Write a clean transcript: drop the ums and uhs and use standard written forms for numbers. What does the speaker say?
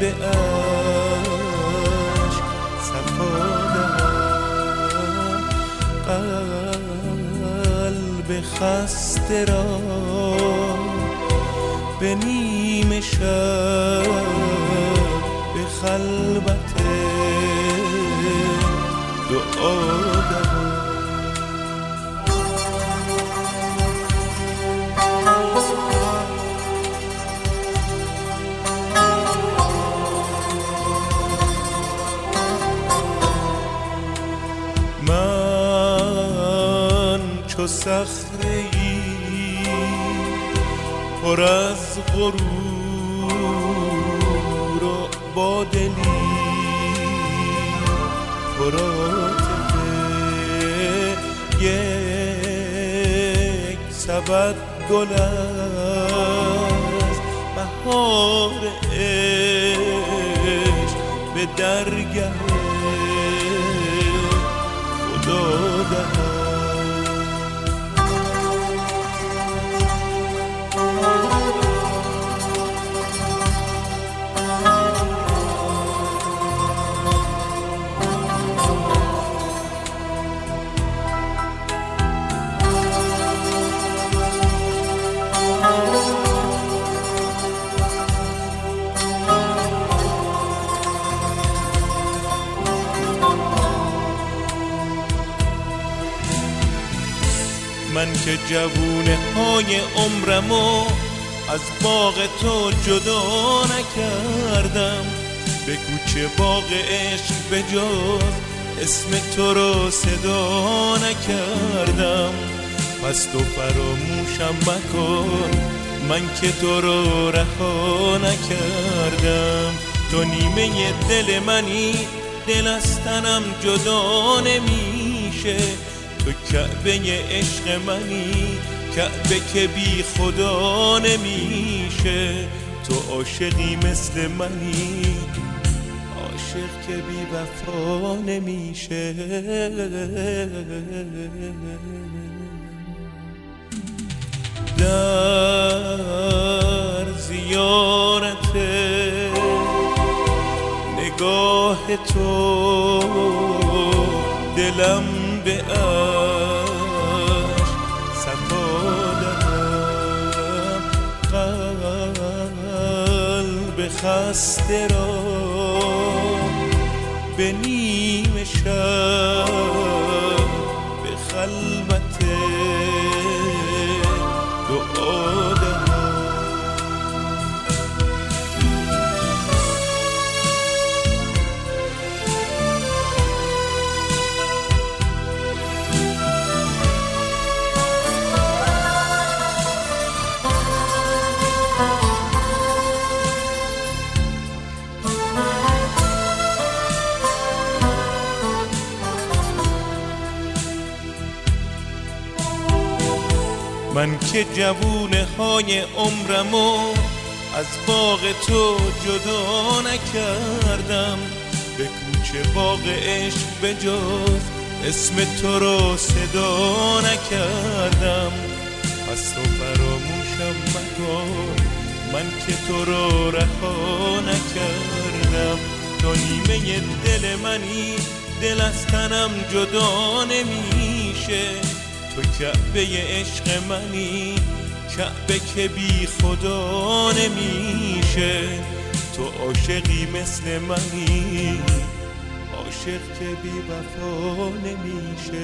به عشق صفا دهم، قلب خسته را به نیمه شب به خلوت دعا دهم. چو صخره‌ای پر از غرور و با دلی پر عاطفه، یک سبد گل از بهار عشق به درگه خدا دهم. من که جوونه های عمرمو از باغ تو جدا نکردم، به کوچه باغ عشق به جز اسم تو رو صدا نکردم. پس تو فراموشم مکن، من که تو رو رها نکردم. تو نیمه دل منی، دل از تنم جدا نمیشه. تو کعبه عشق منی، کعبه که بی خدا نمیشه. تو عاشقی مثل منی، عاشق که بی وفا نمیشه. در زیارت نگاه تو دلم به عشق صفا دهم، قلب خسته را به نیمه شب به خلوت دعا دهم. من که جوونه های عمرمو از باغ تو جدا نکردم، به کوچه باغ عشق به جز اسم تو رو صدا نکردم. پس تو فراموشم مکن، من که تو رو رها نکردم. تو نیمه دل منی، دل از تنم جدا نمیشه. تو کعبه عشق منی، کعبه که بی خدا نمیشه. تو عاشقی مثل منی، عاشق که بی وفا نمیشه.